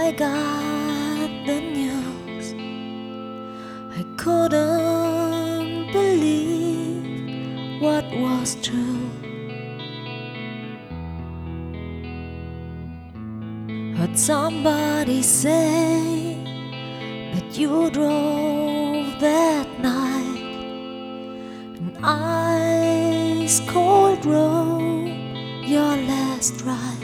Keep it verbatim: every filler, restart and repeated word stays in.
I got the news, I couldn't believe what was true. Heard somebody say that you drove that night, an ice cold road, your last ride.